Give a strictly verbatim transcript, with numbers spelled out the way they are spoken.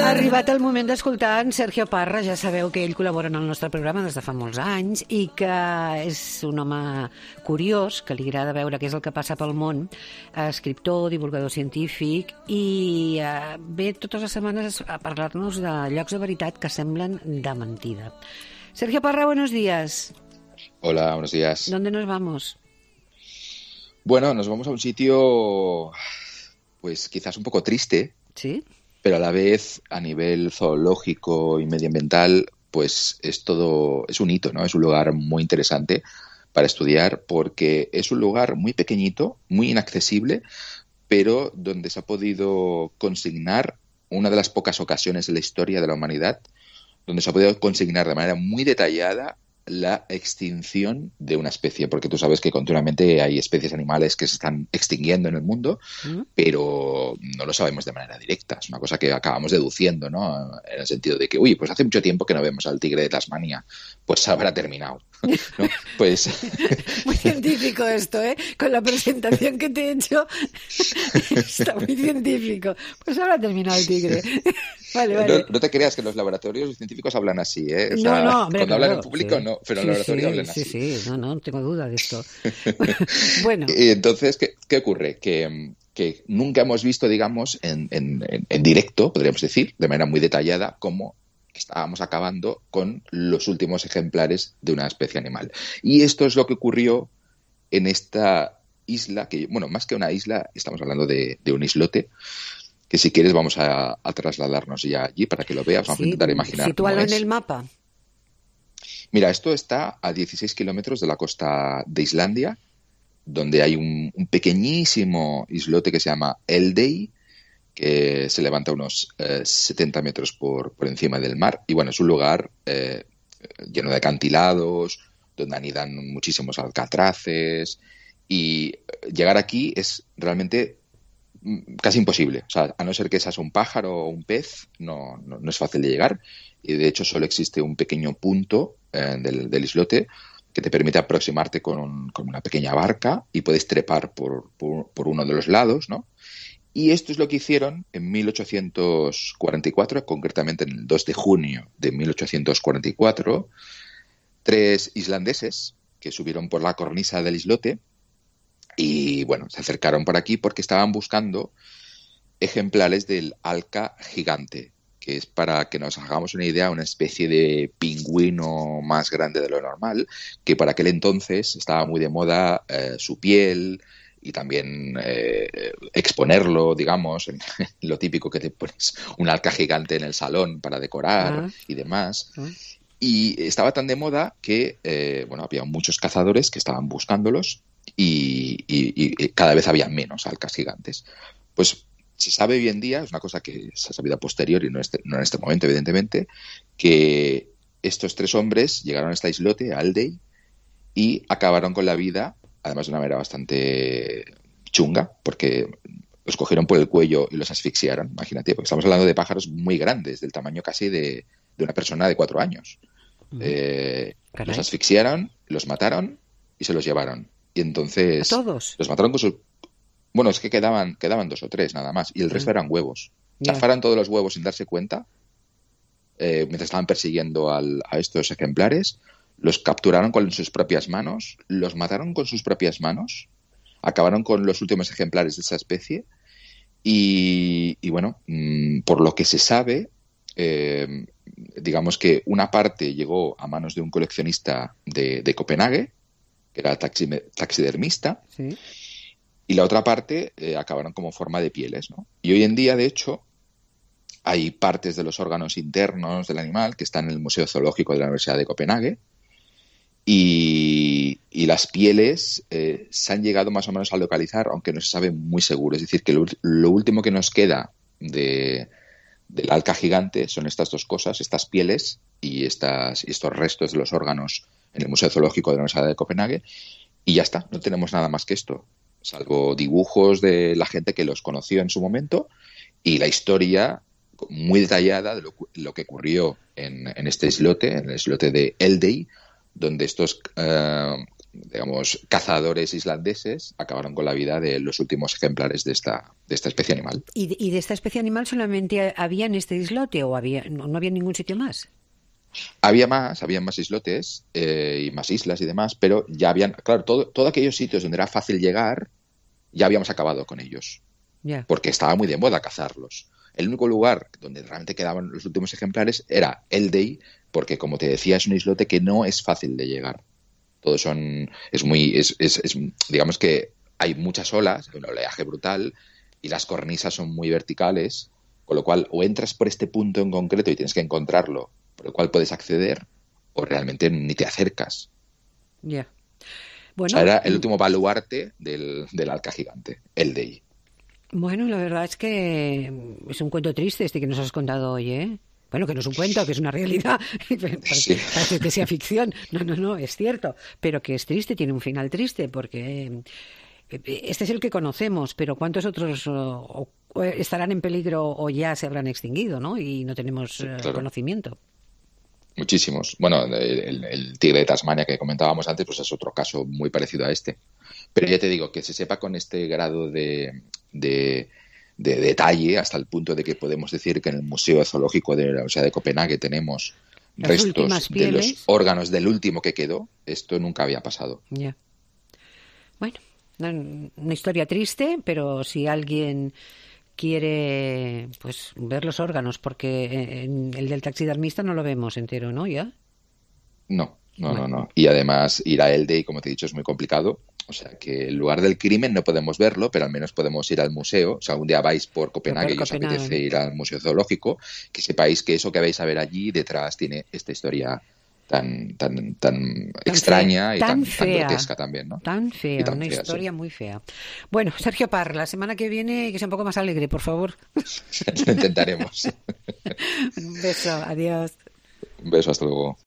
Ha arribat el moment d'escoltar en Sergio Parra. Ja sabeu que ell col·labora en el nostre programa des de fa molts anys i que és un home curiós, que li agrada veure què és el que passa pel món, escriptor, divulgador científic, i eh, ve totes les setmanes a parlar-nos de llocs de veritat que semblen de mentida. Sergio Parra, buenos días. Hola, buenos días. ¿Dónde nos vamos? Bueno, nos vamos a un sitio, pues quizás un poco triste. ¿Sí? Pero a la vez, a nivel zoológico y medioambiental, pues es todo, es un hito, ¿no? Es un lugar muy interesante para estudiar porque es un lugar muy pequeñito, muy inaccesible, pero donde se ha podido consignar una de las pocas ocasiones en la historia de la humanidad donde se ha podido consignar de manera muy detallada la extinción de una especie, porque tú sabes que continuamente hay especies animales que se están extinguiendo en el mundo, ¿Mm? pero no lo sabemos de manera directa. Es una cosa que acabamos deduciendo, ¿no? En el sentido de que, uy, pues hace mucho tiempo que no vemos al tigre de Tasmania, pues habrá terminado, ¿no? Pues... Muy científico esto, ¿eh? Con la presentación que te he hecho, está muy científico. Pues habrá terminado el tigre. Vale, vale. No, no te creas que los laboratorios científicos hablan así, ¿eh? O no, sea, no, hombre, cuando claro, hablan en público sí. no, pero sí, en el laboratorio sí, hablan sí, así. Sí, sí, no, no, tengo duda de esto. Bueno. Y entonces, ¿qué, qué ocurre? Que, que nunca hemos visto, digamos, en, en, en directo, podríamos decir, de manera muy detallada, cómo estábamos acabando con los últimos ejemplares de una especie animal. Y esto es lo que ocurrió en esta isla, que, bueno, más que una isla, estamos hablando de, de un islote, que si quieres vamos a, a trasladarnos ya allí para que lo veas. Vamos sí, a intentar imaginar sitúalo cómo en es. el mapa. Mira, esto está a dieciséis kilómetros de la costa de Islandia, donde hay un, un pequeñísimo islote que se llama Eldey, que se levanta unos eh, setenta metros por, por encima del mar. Y bueno, es un lugar eh, lleno de acantilados, donde anidan muchísimos alcatraces. Y llegar aquí es realmente casi imposible. O sea, a no ser que seas un pájaro o un pez, no, no, no es fácil de llegar. Y de hecho solo existe un pequeño punto eh, del, del islote que te permite aproximarte con, un, con una pequeña barca y puedes trepar por, por, por uno de los lados, ¿no? Y esto es lo que hicieron en mil ochocientos cuarenta y cuatro, concretamente en el dos de junio de mil ochocientos cuarenta y cuatro, tres islandeses que subieron por la cornisa del islote y, bueno, se acercaron por aquí porque estaban buscando ejemplares del alca gigante, que es, para que nos hagamos una idea, una especie de pingüino más grande de lo normal, que para aquel entonces estaba muy de moda eh, su piel y también eh, exponerlo, digamos, en lo típico que te pones un alca gigante en el salón para decorar ah. y demás. Ah. Y estaba tan de moda que, eh, bueno, había muchos cazadores que estaban buscándolos y, y, y cada vez había menos alcas gigantes. Pues se sabe hoy en día, es una cosa que se ha sabido a posteriori, no, este, no en este momento, evidentemente, que estos tres hombres llegaron a este islote, a Eldey, y acabaron con la vida, además de una manera bastante chunga, porque los cogieron por el cuello y los asfixiaron, imagínate, porque estamos hablando de pájaros muy grandes, del tamaño casi de, de una persona de cuatro años. Uh-huh. Eh, los asfixiaron, los mataron y se los llevaron. Y entonces... ¿A todos? Los mataron con sus... Bueno, es que quedaban, quedaban dos o tres nada más, y el resto uh-huh. eran huevos. Yeah. Zafaron todos los huevos sin darse cuenta, eh, mientras estaban persiguiendo al, a estos ejemplares, los capturaron con sus propias manos, los mataron con sus propias manos, acabaron con los últimos ejemplares de esa especie, y, y bueno, mmm, por lo que se sabe, eh, digamos que una parte llegó a manos de un coleccionista de, de Copenhague, que era taxi, taxidermista, sí. Y la otra parte eh, acabaron como forma de pieles, ¿no? Y hoy en día, de hecho, hay partes de los órganos internos del animal que están en el Museo Zoológico de la Universidad de Copenhague y, y las pieles eh, se han llegado más o menos a localizar, aunque no se sabe muy seguro. Es decir, que lo, lo último que nos queda de, del alca gigante son estas dos cosas, estas pieles y estas, estos restos de los órganos en el Museo Zoológico de la Universidad de Copenhague, y ya está, no tenemos nada más que esto, salvo dibujos de la gente que los conoció en su momento y la historia muy detallada de lo, lo que ocurrió en, en este islote, en el islote de Eldey, donde estos eh, digamos, cazadores islandeses acabaron con la vida de los últimos ejemplares de esta, de esta especie animal. ¿Y de, y de esta especie animal solamente había en este islote o había no, no había en ningún sitio más? Había más, había más islotes eh, y más islas y demás, pero ya habían, claro, todo, todos aquellos sitios donde era fácil llegar, ya habíamos acabado con ellos, Yeah. porque estaba muy de moda cazarlos. El único lugar donde realmente quedaban los últimos ejemplares era Eldey, porque como te decía, es un islote que no es fácil de llegar. Todos son, es muy, es, es, es, digamos que hay muchas olas, un oleaje brutal, y las cornisas son muy verticales, con lo cual o entras por este punto en concreto y tienes que encontrarlo, por el cual puedes acceder, o realmente ni te acercas. Ya. Yeah. Bueno, o sea, era el último baluarte del, del Alca gigante, Eldey. Bueno, la verdad es que es un cuento triste este que nos has contado hoy, ¿eh? Bueno, que no es un cuento, que es una realidad. Sí. Parece que sea ficción. No, no, no, es cierto. Pero que es triste, tiene un final triste, porque este es el que conocemos, pero ¿cuántos otros o, o estarán en peligro o ya se habrán extinguido, ¿no? Y no tenemos sí, claro. conocimiento. Muchísimos. Bueno, el, el tigre de Tasmania que comentábamos antes, pues es otro caso muy parecido a este. Pero ya te digo, que se sepa con este grado de, de, de detalle, hasta el punto de que podemos decir que en el Museo Zoológico de la Universidad de Copenhague tenemos Las restos de los órganos del último que quedó, esto nunca había pasado. Ya. Yeah. Bueno, una historia triste, pero si alguien quiere pues ver los órganos, porque en el del taxidermista no lo vemos entero, ¿no? ¿Ya? No, no, bueno. no, no. Y además ir a Eldey, como te he dicho, es muy complicado. O sea que el lugar del crimen no podemos verlo, pero al menos podemos ir al museo. O sea, algún día vais por Copenhague y os apetece ir al Museo Zoológico, que sepáis que eso que vais a ver allí detrás tiene esta historia tan tan tan, tan extraña fea, y tan, tan, tan grotesca también, ¿no? Tan fea, tan una fea, historia sí. muy fea. Bueno, Sergio Parr, la semana que viene que sea un poco más alegre, por favor. Lo intentaremos. Un beso, adiós. Un beso, hasta luego.